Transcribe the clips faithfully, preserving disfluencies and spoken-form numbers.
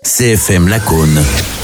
C F M Lacaune,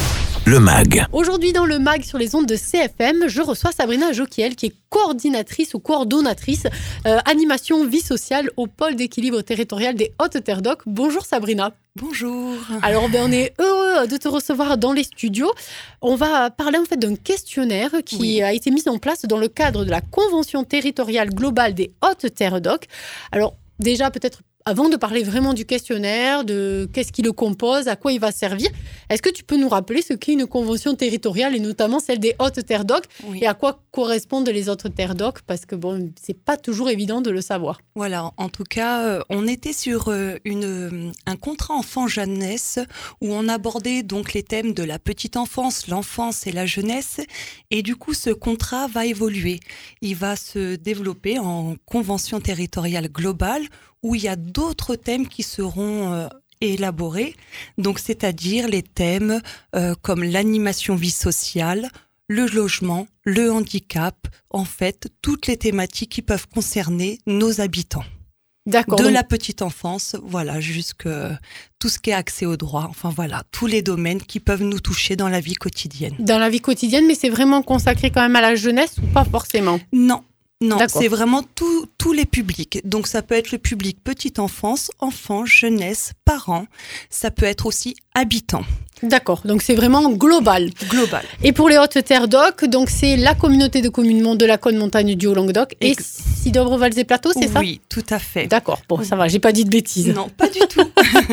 le M A G. Aujourd'hui dans le M A G sur les ondes de C F M, je reçois Sabrina Joquiel qui est coordinatrice ou coordonnatrice euh, animation vie sociale au pôle d'équilibre territorial des Hautes-Terres d'Oc. Bonjour Sabrina. Bonjour. Alors ben, on est heureux de te recevoir dans les studios. On va parler en fait d'un questionnaire qui oui. a été mis en place dans le cadre de la Convention territoriale globale des Hautes-Terres d'Oc. Alors déjà peut-être avant de parler vraiment du questionnaire, de qu'est-ce qui le compose, à quoi il va servir, est-ce que tu peux nous rappeler ce qu'est une convention territoriale et notamment celle des Hautes-Terres d'Oc oui. et à quoi correspondent les autres terres d'Oc, parce que bon, c'est pas toujours évident de le savoir. Voilà, en tout cas, euh, on était sur euh, une, un contrat enfant-jeunesse où on abordait donc les thèmes de la petite enfance, l'enfance et la jeunesse, et du coup, ce contrat va évoluer. Il va se développer en convention territoriale globale où il y a d'autres thèmes qui seront euh, élaborés, donc c'est-à-dire les thèmes euh, comme l'animation vie sociale, le logement, le handicap, en fait, toutes les thématiques qui peuvent concerner nos habitants. D'accord. De donc... la petite enfance, voilà, jusqu'à tout ce qui est accès aux droits, enfin voilà, tous les domaines qui peuvent nous toucher dans la vie quotidienne. Dans la vie quotidienne, mais c'est vraiment consacré quand même à la jeunesse ou pas forcément ? Non. Non, D'accord. c'est vraiment tout, tous les publics. Donc, ça peut être le public petite enfance, enfants, jeunesse, parents. Ça peut être aussi habitants. D'accord, donc c'est vraiment global. Global. Et pour les Hautes-Terres d'Oc, donc c'est la communauté de communes Mont de Lacaune Montagne du Haut-Languedoc et, et Sidobre Vals et Plateaux, c'est oui, ça ? Oui, tout à fait. D'accord, bon, ça va, j'ai pas dit de bêtises. Non, pas du tout.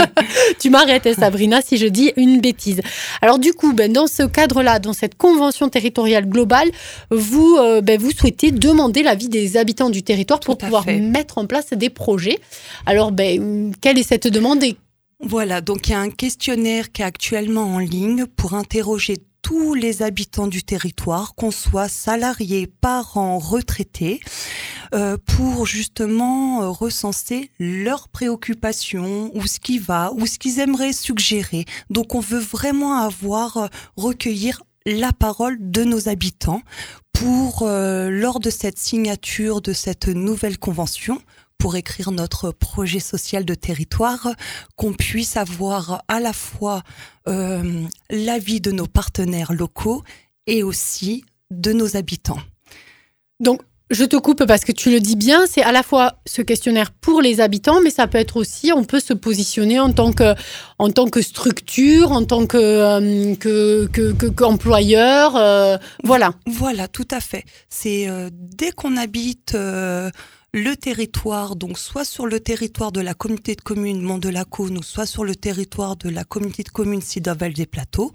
Tu m'arrêtes, Sabrina, si je dis une bêtise. Alors du coup, ben, dans ce cadre-là, dans cette convention territoriale globale, vous, euh, ben, vous souhaitez demander l'avis des habitants du territoire pour pouvoir fait. mettre en place des projets. Alors, ben, quelle est cette demande et Voilà, donc il y a un questionnaire qui est actuellement en ligne pour interroger tous les habitants du territoire, qu'on soit salariés, parents, retraités, euh, pour justement euh, recenser leurs préoccupations, ou ce qui va, ou ce qu'ils aimeraient suggérer. Donc on veut vraiment avoir, euh, recueillir la parole de nos habitants pour, euh, lors de cette signature de cette nouvelle convention, pour écrire notre projet social de territoire, qu'on puisse avoir à la fois euh, l'avis de nos partenaires locaux et aussi de nos habitants. Donc, je te coupe parce que tu le dis bien, c'est à la fois ce questionnaire pour les habitants, mais ça peut être aussi, on peut se positionner en tant que, en tant que structure, en tant que, euh, que, que, que, qu'employeur, euh, voilà. Voilà, tout à fait. C'est euh, dès qu'on habite... Euh, le territoire, donc soit sur le territoire de la communauté de communes Mont de Lacaune ou soit sur le territoire de la communauté de communes Sidobre Vals et Plateaux,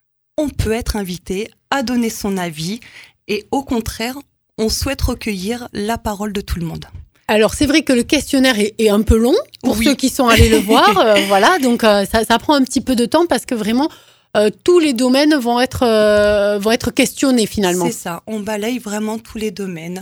on peut être invité à donner son avis et au contraire, on souhaite recueillir la parole de tout le monde. Alors c'est vrai que le questionnaire est, est un peu long pour oui. ceux qui sont allés le voir, euh, voilà, donc euh, ça, ça prend un petit peu de temps parce que vraiment euh, tous les domaines vont être, euh, vont être questionnés finalement. C'est ça, on balaye vraiment tous les domaines.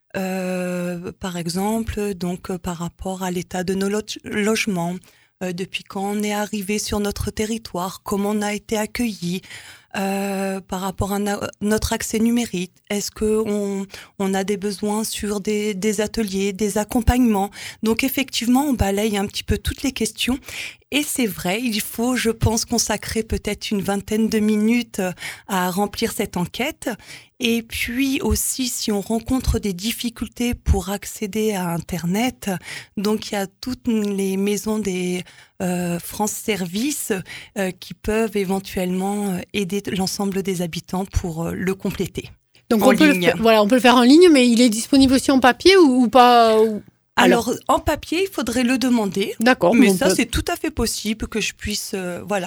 Euh, par exemple, donc euh, par rapport à l'état de nos lo- logements, euh, depuis quand on est arrivé sur notre territoire, comment on a été accueilli, euh, par rapport à na- notre accès numérique, est-ce que on, on a des besoins sur des, des ateliers, des accompagnements. Donc effectivement, on balaye un petit peu toutes les questions. Et c'est vrai, il faut, je pense, consacrer peut-être une vingtaine de minutes à remplir cette enquête. Et puis aussi, si on rencontre des difficultés pour accéder à Internet, donc il y a toutes les maisons des euh, France Service euh, qui peuvent éventuellement aider l'ensemble des habitants pour euh, le compléter. Donc en on peut, ligne. Le faire, voilà, on peut le faire en ligne, mais il est disponible aussi en papier ou, ou pas ou... Alors, Alors, en papier, il faudrait le demander. D'accord. Mais bon, ça, peut... c'est tout à fait possible que je puisse, euh, voilà.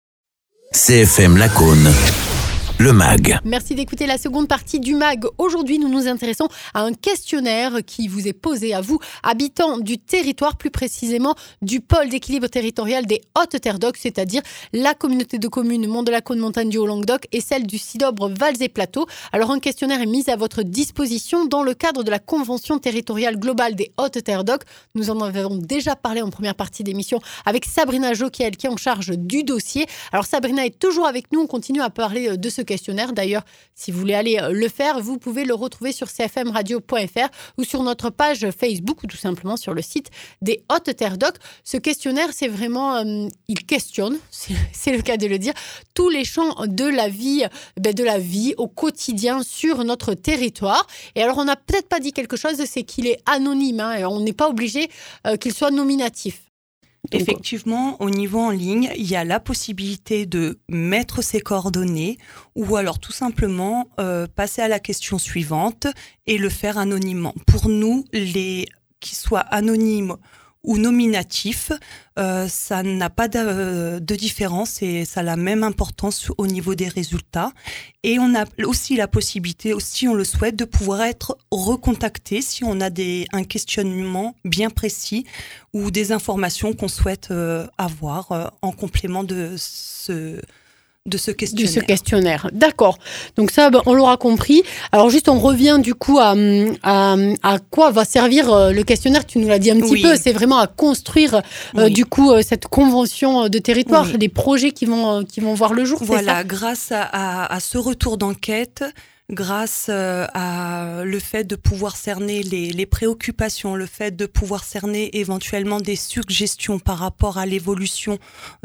C F M Lacaune, le M A G. Merci d'écouter la seconde partie du M A G. Aujourd'hui, nous nous intéressons à un questionnaire qui vous est posé à vous, habitants du territoire, plus précisément du pôle d'équilibre territorial des Hautes-Terres d'Oc, c'est-à-dire la communauté de communes Mont de Lacaune Montagne du Haut-Languedoc et celle du Sidobre Vals et Plateaux. Alors, un questionnaire est mis à votre disposition dans le cadre de la Convention territoriale globale des Hautes-Terres d'Oc. Nous en avons déjà parlé en première partie d'émission avec Sabrina Joquiel qui est en charge du dossier. Alors, Sabrina est toujours avec nous. On continue à parler de ce questionnaire. D'ailleurs, si vous voulez aller le faire, vous pouvez le retrouver sur c f m radio point f r ou sur notre page Facebook ou tout simplement sur le site des Hautes Terres d'Oc. Ce questionnaire, c'est vraiment, euh, il questionne, c'est, c'est le cas de le dire, tous les champs de la vie, ben de la vie au quotidien sur notre territoire. Et alors, on n'a peut-être pas dit quelque chose, c'est qu'il est anonyme, hein, et on n'est pas obligé euh, qu'il soit nominatif. Donc, effectivement, au niveau en ligne, il y a la possibilité de mettre ses coordonnées ou alors tout simplement euh, passer à la question suivante et le faire anonymement. Pour nous, les qu'ils soient anonymes ou nominatifs, euh, ça n'a pas de, de différence et ça a la même importance au niveau des résultats. Et on a aussi la possibilité, si on le souhaite, de pouvoir être recontacté si on a des, un questionnement bien précis ou des informations qu'on souhaite euh, avoir euh, en complément de ce... De ce questionnaire. De ce questionnaire. D'accord. Donc ça, ben, on l'aura compris. Alors juste, on revient du coup à, à, à quoi va servir le questionnaire. Tu nous l'as dit un petit oui. peu. C'est vraiment à construire oui. euh, du coup cette convention de territoire, oui. des projets qui vont qui vont voir le jour. Voilà, c'est ça grâce à, à, à ce retour d'enquête. Grâce à le fait de pouvoir cerner les, les préoccupations, le fait de pouvoir cerner éventuellement des suggestions par rapport à l'évolution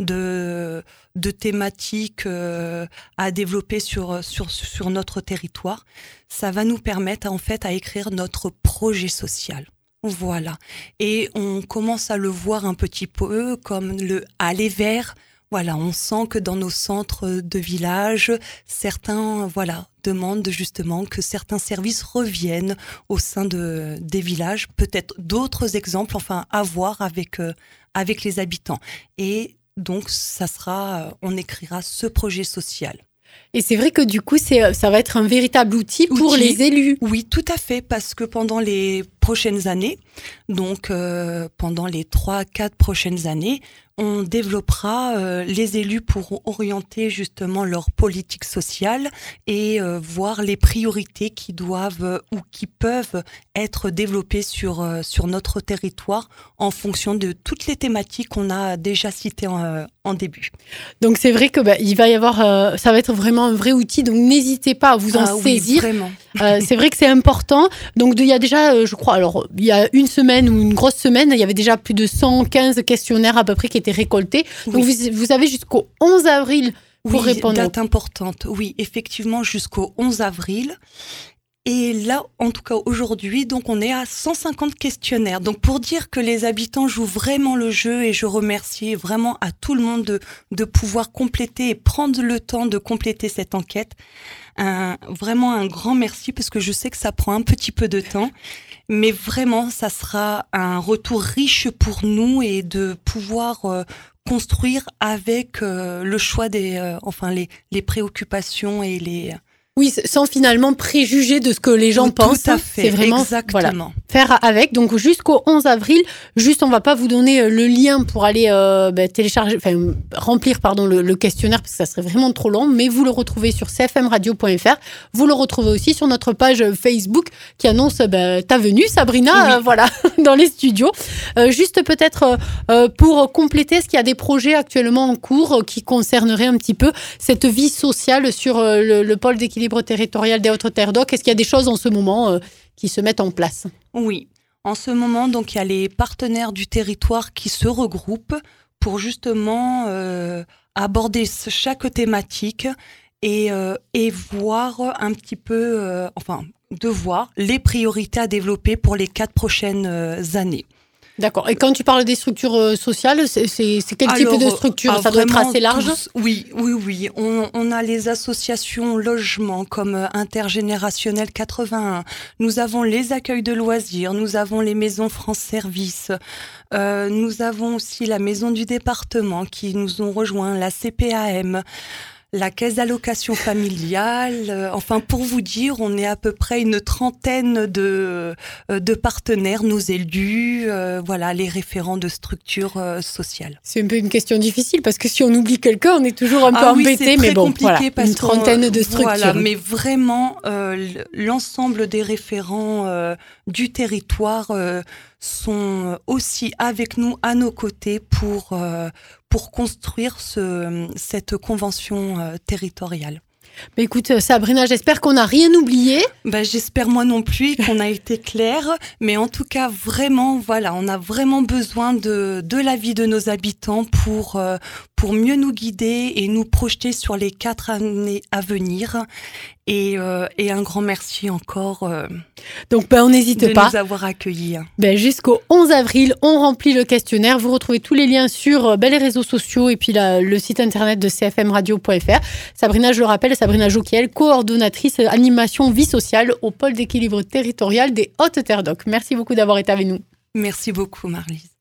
de, de thématiques euh, à développer sur, sur, sur notre territoire, ça va nous permettre en fait à écrire notre projet social. Voilà. Et on commence à le voir un petit peu comme le aller vers. Voilà, on sent que dans nos centres de village, certains, voilà, demandent justement que certains services reviennent au sein de, des villages. Peut-être d'autres exemples, enfin, à voir avec, euh, avec les habitants. Et donc, ça sera, on écrira ce projet social. Et c'est vrai que du coup, c'est, ça va être un véritable outil pour outil, les élus. Oui, tout à fait, parce que pendant les prochaines années, donc euh, pendant les trois, quatre prochaines années, on développera euh, les élus pour orienter justement leur politique sociale et euh, voir les priorités qui doivent euh, ou qui peuvent être développées sur euh, sur notre territoire en fonction de toutes les thématiques qu'on a déjà citées en, euh, en début. Donc c'est vrai que bah, il va y avoir, euh, ça va être vraiment un vrai outil. Donc n'hésitez pas à vous en ah, saisir. Oui, vraiment. Euh, c'est vrai que c'est important. Donc il y a déjà, euh, je crois, alors il y a une semaine ou une grosse semaine, il y avait déjà plus de cent quinze questionnaires à peu près qui étaient récoltés. Donc oui. vous, vous avez jusqu'au onze avril pour oui, répondre. Date importante. Oui, effectivement, jusqu'au onze avril. Et là, en tout cas aujourd'hui, donc on est à cent cinquante questionnaires. Donc pour dire que les habitants jouent vraiment le jeu, et je remercie vraiment à tout le monde de, de pouvoir compléter et prendre le temps de compléter cette enquête. Un, vraiment un grand merci, parce que je sais que ça prend un petit peu de temps, mais vraiment ça sera un retour riche pour nous et de pouvoir euh, construire avec euh, le choix des, euh, enfin les, les préoccupations et les... Oui, sans finalement préjuger de ce que les gens oui, pensent. Tout à fait, c'est vraiment, exactement. Voilà, faire avec. Donc jusqu'au onze avril, juste on va pas vous donner le lien pour aller euh, bah, télécharger, enfin remplir pardon le, le questionnaire, parce que ça serait vraiment trop long. Mais vous le retrouvez sur c f m radio point f r. Vous le retrouvez aussi sur notre page Facebook qui annonce bah, ta venue, Sabrina, oui. euh, voilà, dans les studios. Euh, juste peut-être euh, pour compléter, est-ce qu'il y a des projets actuellement en cours qui concerneraient un petit peu cette vie sociale sur euh, le, le pôle d'équilibre territorial des Hautes Terres d'Oc? Est-ce qu'il y a des choses en ce moment euh, qui se mettent en place? Oui, en ce moment, donc il y a les partenaires du territoire qui se regroupent pour justement euh, aborder chaque thématique et, euh, et voir un petit peu, euh, enfin, de voir les priorités à développer pour les quatre prochaines euh, années. D'accord. Et quand tu parles des structures euh, sociales, c'est, c'est, c'est quel Alors, type de structure? ah, Ça doit être assez large? tous, Oui, oui, oui. On, on a les associations logements comme Intergénérationnel quatre-vingt-un. Nous avons les accueils de loisirs. Nous avons les maisons France Service. Euh, nous avons aussi la maison du département qui nous ont rejoint, la C P A M. La caisse d'allocation familiale, euh, enfin pour vous dire, on est à peu près une trentaine de euh, de partenaires, nos élus, euh, voilà, les référents de structures euh, sociales. C'est un peu une question difficile, parce que si on oublie quelqu'un, on est toujours un peu ah oui, embêté, mais bon, voilà, parce une trentaine de structures. Voilà, mais vraiment, euh, l'ensemble des référents euh, du territoire euh, sont aussi avec nous, à nos côtés, pour euh, pour construire ce, cette convention euh, territoriale. Mais écoute, Sabrina, j'espère qu'on n'a rien oublié. Ben, j'espère moi non plus qu'on a été clair. Mais en tout cas, vraiment, voilà, on a vraiment besoin de, de l'avis de nos habitants pour, euh, pour mieux nous guider et nous projeter sur les quatre années à venir. Et, euh, et un grand merci encore euh, Donc, ben, on n'hésite de pas. nous avoir accueillis. Ben, jusqu'au onze avril, on remplit le questionnaire. Vous retrouvez tous les liens sur ben, les réseaux sociaux et puis la, le site internet de c f m radio point f r. Sabrina, je le rappelle, Sabrina Jouquiel, coordonnatrice animation vie sociale au pôle d'équilibre territorial des Hautes-Terres d'Oc. Merci beaucoup d'avoir été avec nous. Merci beaucoup, Marlise.